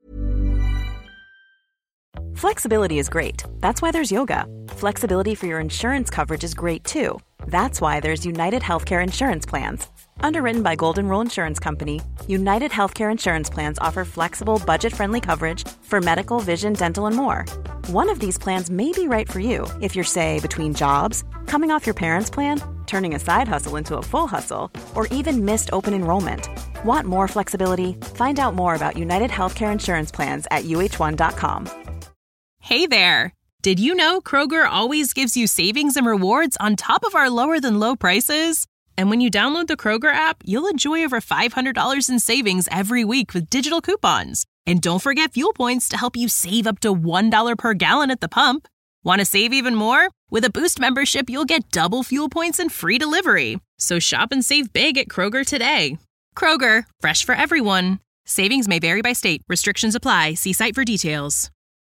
Flexibility is great. That's why there's yoga. Flexibility for your insurance coverage is great too. That's why there's United Healthcare Insurance Plans. Underwritten by Golden Rule Insurance Company, United Healthcare Insurance Plans offer flexible, budget-friendly coverage for medical, vision, dental, and more. One of these plans may be right for you if you're, say, between jobs, coming off your parents' plan, turning a side hustle into a full hustle, or even missed open enrollment. Want more flexibility? Find out more about United Healthcare Insurance Plans at uh1.com. Hey there! Did you know Kroger always gives you savings and rewards on top of our lower-than-low prices? And when you download the Kroger app, you'll enjoy over $500 in savings every week with digital coupons. And don't forget fuel points to help you save up to $1 per gallon at the pump. Want to save even more? With a Boost membership, you'll get double fuel points and free delivery. So shop and save big at Kroger today. Kroger, fresh for everyone. Savings may vary by state. Restrictions apply. See site for details.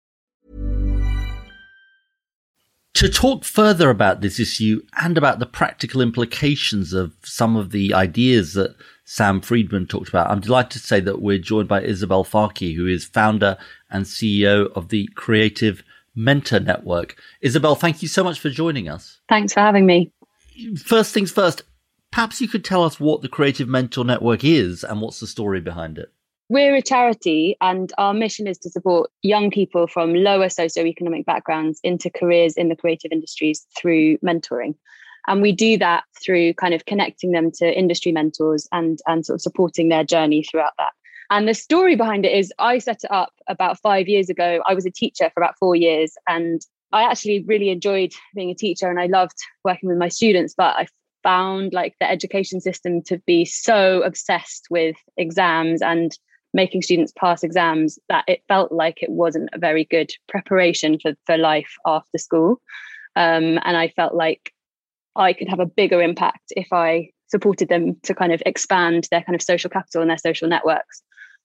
To talk further about this issue and about the practical implications of some of the ideas that Sam Friedman talked about, I'm delighted to say that we're joined by Isabel Farke, who is founder and CEO of the Creative Mentor Network. Isabel, thank you so much for joining us. Thanks for having me. First things first, perhaps you could tell us what the Creative Mentor Network is and what's the story behind it. We're a charity, and our mission is to support young people from lower socioeconomic backgrounds into careers in the creative industries through mentoring. And we do that through kind of connecting them to industry mentors and sort of supporting their journey throughout that. And the story behind it is I set it up about 5 years ago. I was a teacher for about 4 years, and I actually really enjoyed being a teacher and I loved working with my students, but I found like the education system to be so obsessed with exams and making students pass exams that it felt like it wasn't a very good preparation for life after school. And I felt like I could have a bigger impact if I supported them to kind of expand their kind of social capital and their social networks.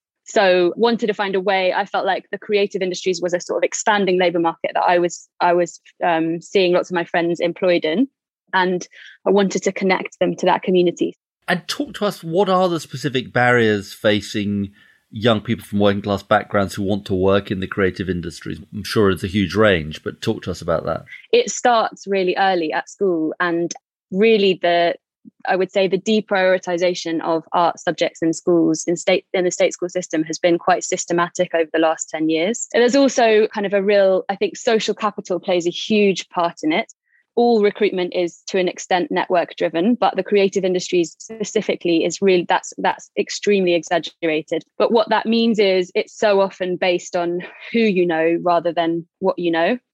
So wanted to find a way. I felt like the creative industries was a sort of expanding labour market that I was seeing lots of my friends employed in. And I wanted to connect them to that community. And talk to us, what are the specific barriers facing young people from working class backgrounds who want to work in the creative industries? I'm sure it's a huge range, but talk to us about that. It starts really early at school, and really I would say the deprioritization of art subjects in schools in the state school system has been quite systematic over the last 10 years. And there's also kind of a real, I think social capital plays a huge part in it. All recruitment is to an extent network driven, but the creative industries specifically is really, that's extremely exaggerated. But what that means is it's so often based on who you know rather than what you know.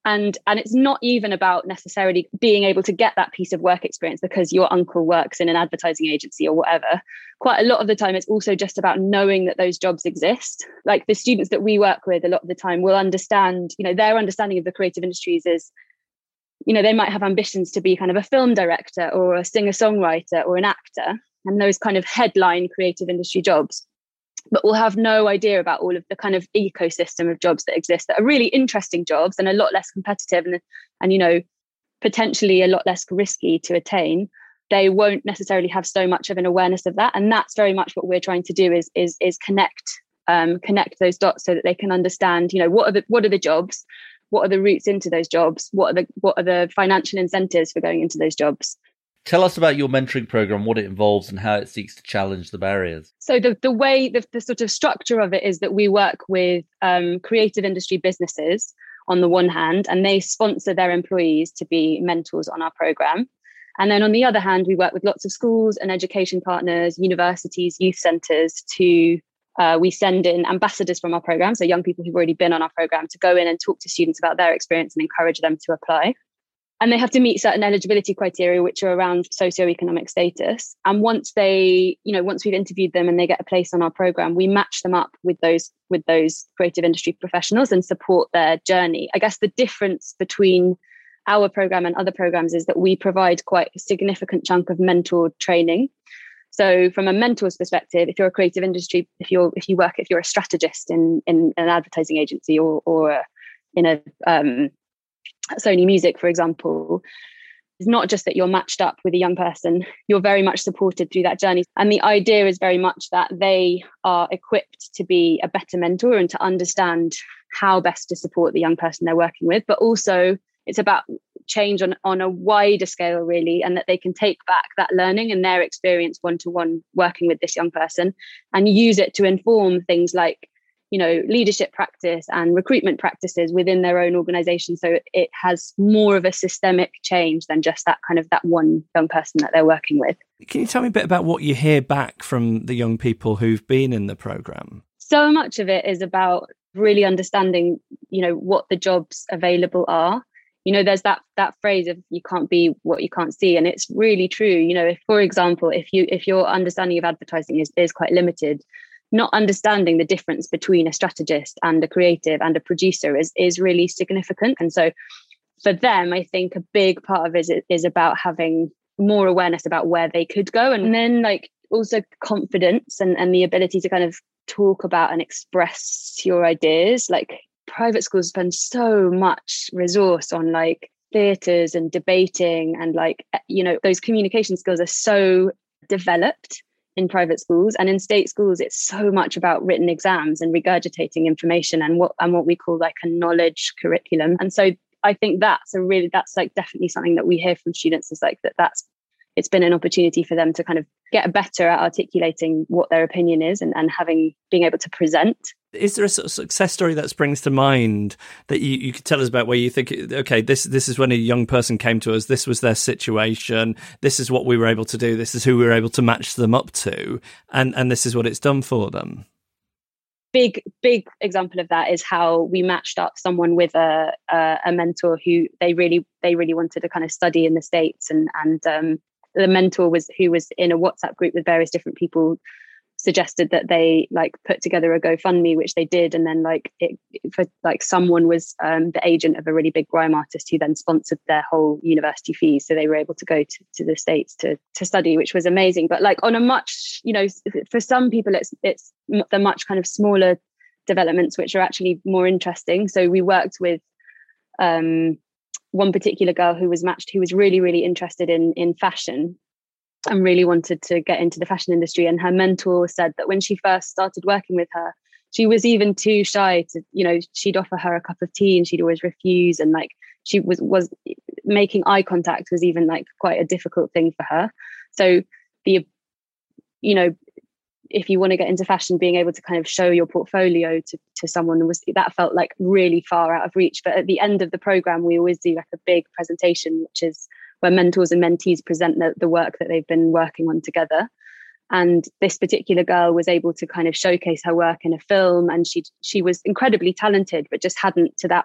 And it's not even about necessarily being able to get that piece of work experience because your uncle works in an advertising agency or whatever. Quite a lot of the time, it's also just about knowing that those jobs exist. Like the students that we work with a lot of the time will understand, their understanding of the creative industries is, they might have ambitions to be kind of a film director or a singer-songwriter or an actor, and those kind of headline creative industry jobs. But we'll have no idea about all of the kind of ecosystem of jobs that exist that are really interesting jobs and a lot less competitive and potentially a lot less risky to attain. They won't necessarily have so much of an awareness of that. And that's very much what we're trying to do is connect those dots so that they can understand, what are the jobs, what are the routes into those jobs, what are the financial incentives for going into those jobs. Tell us about your mentoring program, what it involves and how it seeks to challenge the barriers. So the way, the sort of structure of it is that we work with creative industry businesses on the one hand, and they sponsor their employees to be mentors on our program. And then on the other hand, we work with lots of schools and education partners, universities, youth centres we send in ambassadors from our program, so young people who've already been on our program, to go in and talk to students about their experience and encourage them to apply. And they have to meet certain eligibility criteria, which are around socioeconomic status. And once we've interviewed them and they get a place on our program, we match them up with those creative industry professionals and support their journey. I guess the difference between our program and other programs is that we provide quite a significant chunk of mentor training. So from a mentor's perspective, if you're a creative industry, if you're a strategist in an advertising agency or in a Sony Music, for example, it's not just that you're matched up with a young person, you're very much supported through that journey. And the idea is very much that they are equipped to be a better mentor and to understand how best to support the young person they're working with. But also it's about change on a wider scale, really, and that they can take back that learning and their experience one-to-one working with this young person and use it to inform things like leadership practice and recruitment practices within their own organization. So it has more of a systemic change than just that one young person that they're working with. Can you tell me a bit about what you hear back from the young people who've been in the program? So much of it is about really understanding, what the jobs available are. There's that phrase of you can't be what you can't see. And it's really true. If, for example, if your understanding of advertising is quite limited, not understanding the difference between a strategist and a creative and a producer is really significant. And so for them, I think a big part of it is about having more awareness about where they could go. And then also confidence and the ability to kind of talk about and express your ideas. Private schools spend so much resource on theatres and debating and those communication skills are so developed in private schools, and in state schools it's so much about written exams and regurgitating information and what we call a knowledge curriculum. And so I think that's definitely something that we hear from students is it's been an opportunity for them to kind of get better at articulating what their opinion is and being able to present. Is there a sort of success story that springs to mind that you could tell us about where you think, okay, this is when a young person came to us, this was their situation, this is what we were able to do, this is who we were able to match them up to, and this is what it's done for them? Big example of that is how we matched up someone with a mentor who they really wanted to kind of study in the States, and the mentor who was in a WhatsApp group with various different people suggested that they put together a GoFundMe, which they did, and then someone was the agent of a really big grime artist who then sponsored their whole university fees, so they were able to go to the States to study, which was amazing. But on a much, for some people it's the much kind of smaller developments which are actually more interesting. So we worked with one particular girl who was matched, who was really, really interested in fashion and really wanted to get into the fashion industry. And her mentor said that when she first started working with her, she was even too shy to, she'd offer her a cup of tea and she'd always refuse. And she was making eye contact was even quite a difficult thing for her. So if you want to get into fashion, being able to kind of show your portfolio to someone that felt really far out of reach. But at the end of the program, we always do a big presentation, which is where mentors and mentees present the work that they've been working on together. And this particular girl was able to kind of showcase her work in a film, and she was incredibly talented, but just hadn't to that point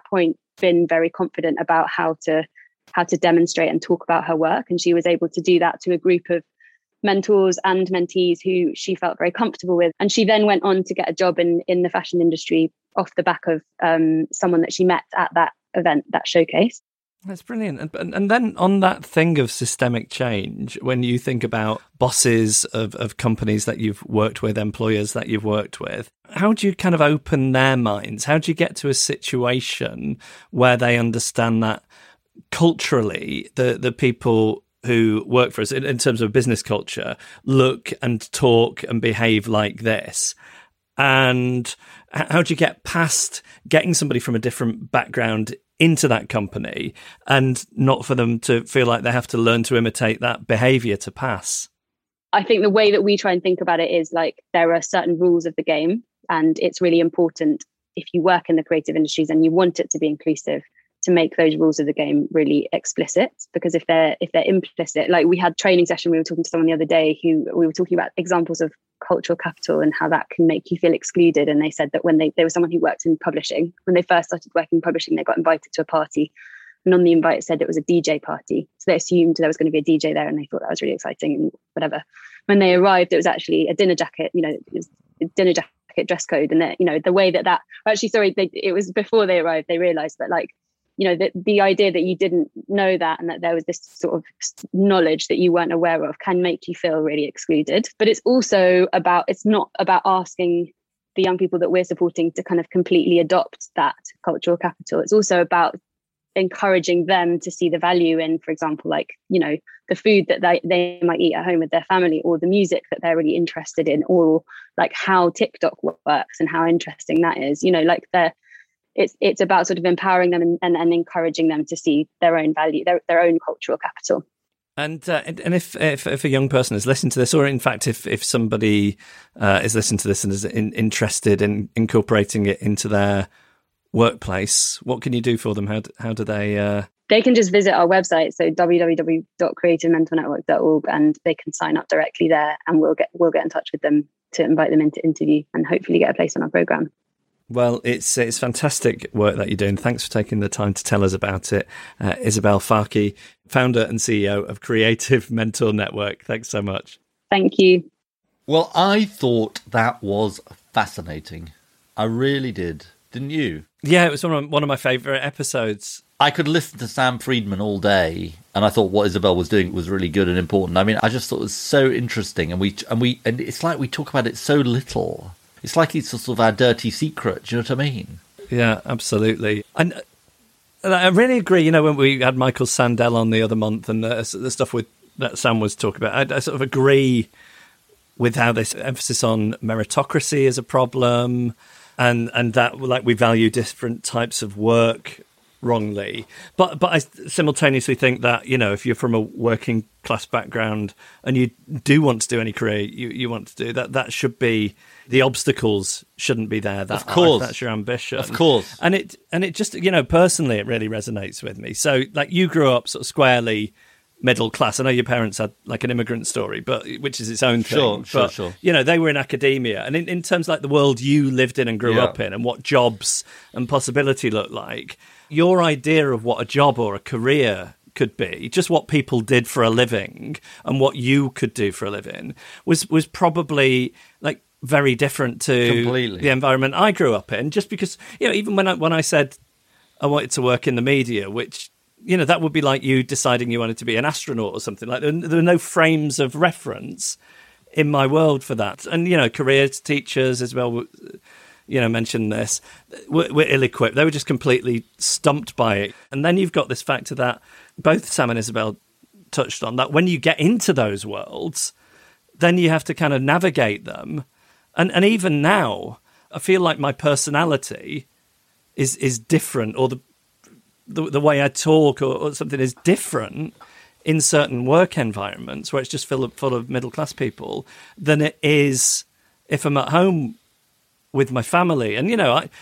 been very confident about how to demonstrate and talk about her work. And she was able to do that to a group of mentors and mentees who she felt very comfortable with. And she then went on to get a job in the fashion industry off the back of someone that she met at that event, that showcase. That's brilliant. And then on that thing of systemic change, when you think about bosses of companies that you've worked with, employers that you've worked with, how do you kind of open their minds? How do you get to a situation where they understand that culturally the people who work for us in terms of business culture look and talk and behave like this? And how do you get past getting somebody from a different background into that company and not for them to feel like they have to learn to imitate that behavior to pass? I think the way that we try and think about it is like there are certain rules of the game, and it's really important if you work in the creative industries and you want it to be inclusive to make those rules of the game really explicit, because if they're implicit, like we had training session, we were talking to someone the other day who we were talking about examples of cultural capital and how that can make you feel excluded. And they said that when they were someone who worked in publishing, when they first started working in publishing, they got invited to a party, and on the invite it said it was a DJ party. So they assumed there was going to be a DJ there, and they thought that was really exciting and whatever. When they arrived, it was actually a dinner jacket, it was a dinner jacket dress code. And the way that it was before they arrived, they realized that the idea that you didn't know that and that there was this sort of knowledge that you weren't aware of can make you feel really excluded. But it's not about asking the young people that we're supporting to kind of completely adopt that cultural capital. It's also about encouraging them to see the value in, for example, the food that they might eat at home with their family, or the music that they're really interested in, or like how TikTok works and how interesting that is. It's about sort of empowering them and encouraging them to see their own value, their own cultural capital. And if a young person is listening to this, or in fact, if somebody is listening to this and is interested in incorporating it into their workplace, what can you do for them? How do they? They can just visit our website, so www.creativementornetwork.org, and they can sign up directly there, and we'll get in touch with them to invite them into interview and hopefully get a place on our programme. Well, it's fantastic work that you're doing. Thanks for taking the time to tell us about it. Isabel Farke, founder and CEO of Creative Mentor Network. Thanks so much. Thank you. Well, I thought that was fascinating. I really did. Didn't you? Yeah, it was one of my favourite episodes. I could listen to Sam Friedman all day, and I thought what Isabel was doing was really good and important. I mean, I just thought it was so interesting, and it's like we talk about it so little. It's like it's sort of our dirty secret. Do you know what I mean? Yeah, absolutely. And I really agree. When we had Michael Sandel on the other month, and the stuff that Sam was talking about, I sort of agree with how this emphasis on meritocracy is a problem, and that we value different types of work wrongly. But I simultaneously think that if you're from a working class background and you do want to do any career you want to do, that should be, the obstacles shouldn't be there. That, of course, that's your ambition, of course. And it just personally it really resonates with me. So you grew up sort of squarely middle class. I know your parents had like an immigrant story, but which is its own thing. Sure. They were in academia, and in terms of like the world you lived in and grew up in, and what jobs and possibility looked like, your idea of what a job or a career could be, just what people did for a living and what you could do for a living, was probably like very different to the environment I grew up in. Just because even when I said I wanted to work in the media, which that would be like you deciding you wanted to be an astronaut or something. Like there were no frames of reference in my world for that. And career teachers as well, mentioned this, were ill-equipped. They were just completely stumped by it. And then you've got this factor that both Sam and Isabel touched on, that when you get into those worlds, then you have to kind of navigate them. And even now, I feel like my personality is different, or the way I talk or something is different in certain work environments where it's just full of middle-class people than it is if I'm at home with my family. And,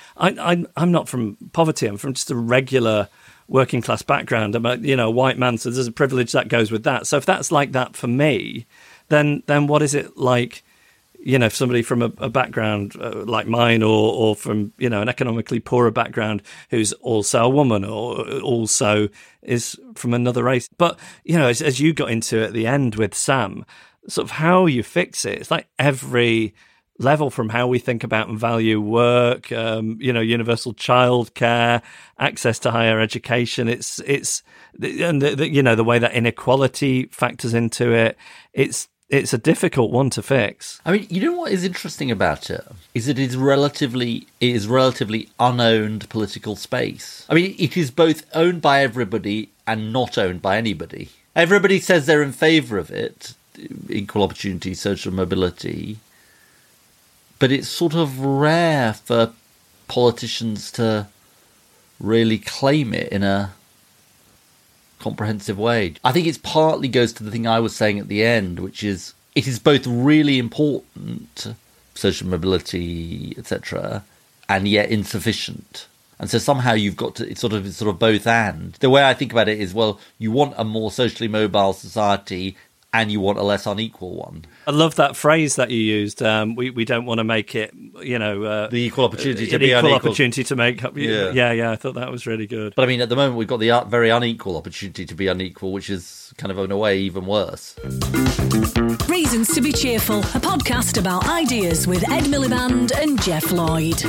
I'm not from poverty. I'm from just a regular working class background. I'm a white man, so there's a privilege that goes with that. So if that's like that for me, then what is it like, somebody from a background like mine or from, an economically poorer background who's also a woman or also is from another race. But, as you got into at the end with Sam, sort of how you fix it, it's like every level from how we think about and value work, universal childcare, access to higher education. It's the way that inequality factors into it. It's a difficult one to fix. I mean, what is interesting about it is it is relatively unowned political space. I mean, it is both owned by everybody and not owned by anybody. Everybody says they're in favour of it, equal opportunity, social mobility. But it's sort of rare for politicians to really claim it in a comprehensive way. I think it partly goes to the thing I was saying at the end, which is it is both really important, social mobility, etc., and yet insufficient. And so somehow you've got to, it's sort of both and. The way I think about it is, well, you want a more socially mobile society and you want a less unequal one. I love that phrase that you used. We don't want to make it, the equal opportunity to be unequal. Equal opportunity to make up. Yeah. I thought that was really good. But I mean, at the moment, we've got the very unequal opportunity to be unequal, which is kind of, in a way, even worse. Reasons to be Cheerful, a podcast about ideas with Ed Miliband and Jeff Lloyd.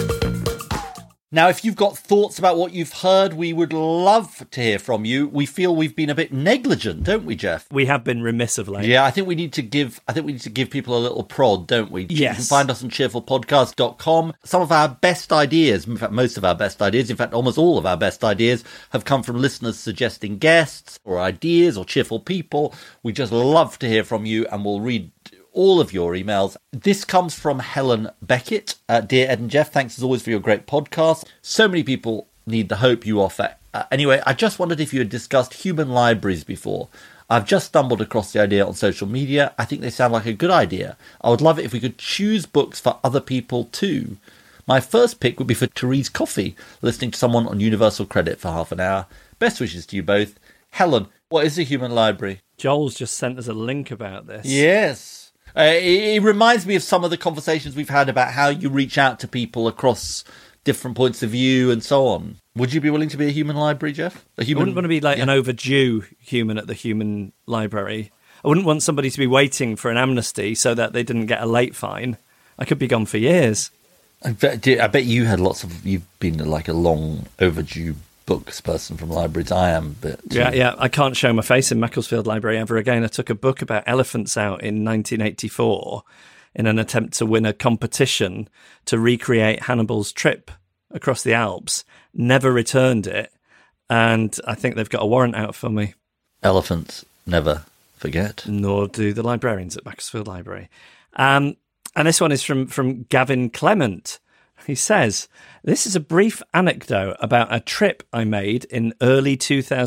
Now, if you've got thoughts about what you've heard, we would love to hear from you. We feel we've been a bit negligent, don't we, Jeff? We have been remiss of late. Yeah, I think we need to give people a little prod, don't we? Yes. You can find us on cheerfulpodcast.com. Some of our best ideas, in fact, most of our best ideas, in fact, almost all of our best ideas have come from listeners suggesting guests or ideas or cheerful people. We just love to hear from you, and we'll read all of your emails. This comes from Helen Beckett. Dear Ed and Jeff, thanks as always for your great podcast. So many people need the hope you offer. Anyway, I just wondered if you had discussed human libraries before. I've just stumbled across the idea on social media. I think they sound like a good idea. I would love it if we could choose books for other people too. My first pick would be for Therese Coffey, listening to someone on Universal Credit for half an hour. Best wishes to you both. Helen, what is a human library? Joel's just sent us a link about this. Yes. It reminds me of some of the conversations we've had about how you reach out to people across different points of view and so on. Would you be willing to be a human library, Jeff? I wouldn't want to be like an overdue human at the human library. I wouldn't want somebody to be waiting for an amnesty so that they didn't get a late fine. I could be gone for years. I bet you had you've been like a long overdue books person from libraries. I am, but yeah. I can't show my face in Macclesfield Library ever again. I took a book about elephants out in 1984 in an attempt to win a competition to recreate Hannibal's trip across the Alps. Never returned it, and I think they've got a warrant out for me. Elephants never forget. Nor do the librarians at Macclesfield Library. And this one is from Gavin Clement. He says, this is a brief anecdote about a trip I made in early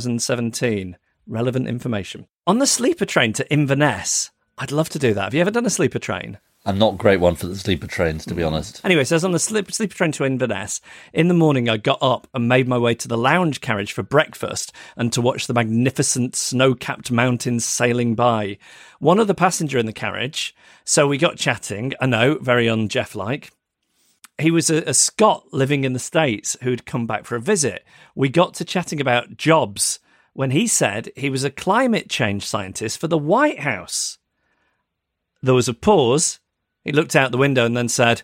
2017. Relevant information. On the sleeper train to Inverness. I'd love to do that. Have you ever done a sleeper train? I'm not a great one for the sleeper trains, to be honest. Anyway, it says on the sleeper train to Inverness, in the morning I got up and made my way to the lounge carriage for breakfast and to watch the magnificent snow-capped mountains sailing by. One other passenger in the carriage, so we got chatting. I know, very un-Jeff-like. He was a Scot living in the States who'd come back for a visit. We got to chatting about jobs when he said he was a climate change scientist for the White House. There was a pause. He looked out the window and then said,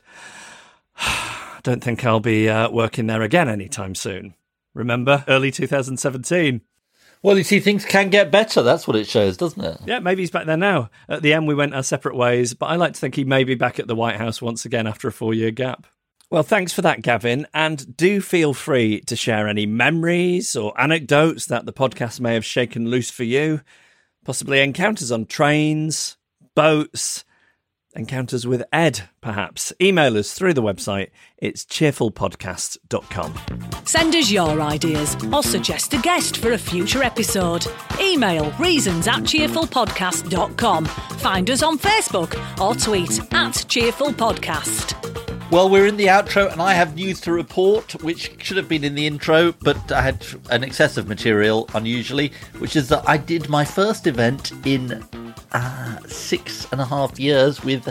I don't think I'll be working there again anytime soon. Remember, early 2017. Well, you see, things can get better. That's what it shows, doesn't it? Yeah, maybe he's back there now. At the end, we went our separate ways, but I like to think he may be back at the White House once again after a 4-year gap. Well, thanks for that, Gavin. And do feel free to share any memories or anecdotes that the podcast may have shaken loose for you. Possibly encounters on trains, boats, encounters with Ed, perhaps. Email us through the website. It's cheerfulpodcast.com. Send us your ideas or suggest a guest for a future episode. Email reasons@cheerfulpodcast.com. Find us on Facebook or tweet @cheerfulpodcast. Well, we're in the outro and I have news to report, which should have been in the intro, but I had an excess of material, unusually, which is that I did my first event in 6.5 years with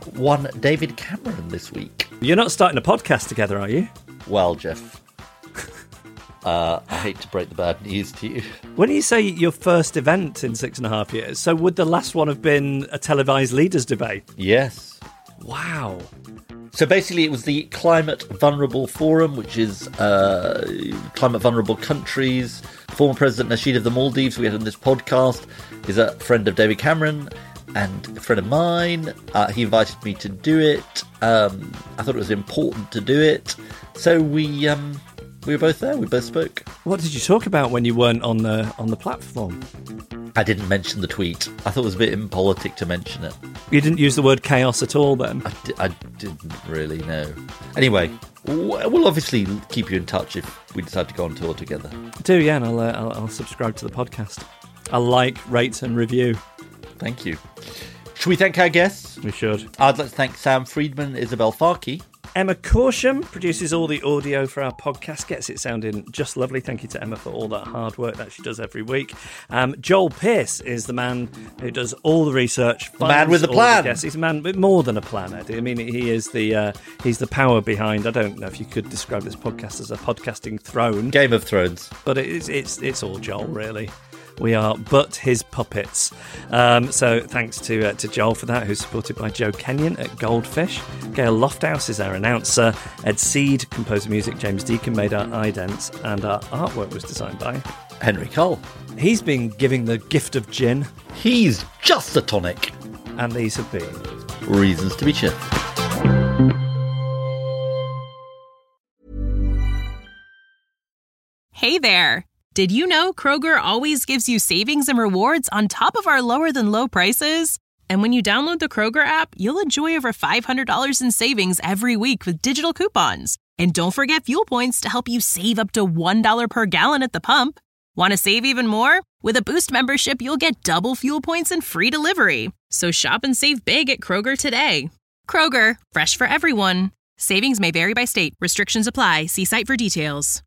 one David Cameron this week. You're not starting a podcast together, are you? Well, Jeff, I hate to break the bad news to you. When you say your first event in 6.5 years, so would the last one have been a televised leaders debate? Yes. Wow. So basically it was the Climate Vulnerable Forum, which is climate vulnerable countries. Former President Nasheed of the Maldives, we had on this podcast, is a friend of David Cameron and a friend of mine. He invited me to do it. I thought it was important to do it. So we were both there. We both spoke. What did you talk about when you weren't on the platform? I didn't mention the tweet. I thought it was a bit impolitic to mention it. You didn't use the word chaos at all then? I didn't really know. Anyway, we'll obviously keep you in touch if we decide to go on tour together. Do, yeah, and I'll subscribe to the podcast. I'll like, rate and review. Thank you. Should we thank our guests? We should. I'd like to thank Sam Friedman, Isabel Farkey. Emma Corsham produces all the audio for our podcast, gets it sounding just lovely. Thank you to Emma for all that hard work that she does every week. Joel Pearce is the man who does all the research. Man with a plan. He's a man with more than a plan, Eddie. I mean, he is he's the power behind. I don't know if you could describe this podcast as a podcasting throne. Game of Thrones. But it's all Joel, really. We are but his puppets. So thanks to Joel for that, who's supported by Joe Kenyon at Goldfish. Gail Lofthouse is our announcer. Ed Seed composed music. James Deacon made our idents. And our artwork was designed by Henry Cole. He's been giving the gift of gin. He's just a tonic. And these have been Reasons to be Cheerful. Hey there. Did you know Kroger always gives you savings and rewards on top of our lower than low prices? And when you download the Kroger app, you'll enjoy over $500 in savings every week with digital coupons. And don't forget fuel points to help you save up to $1 per gallon at the pump. Want to save even more? With a Boost membership, you'll get double fuel points and free delivery. So shop and save big at Kroger today. Kroger, fresh for everyone. Savings may vary by state. Restrictions apply. See site for details.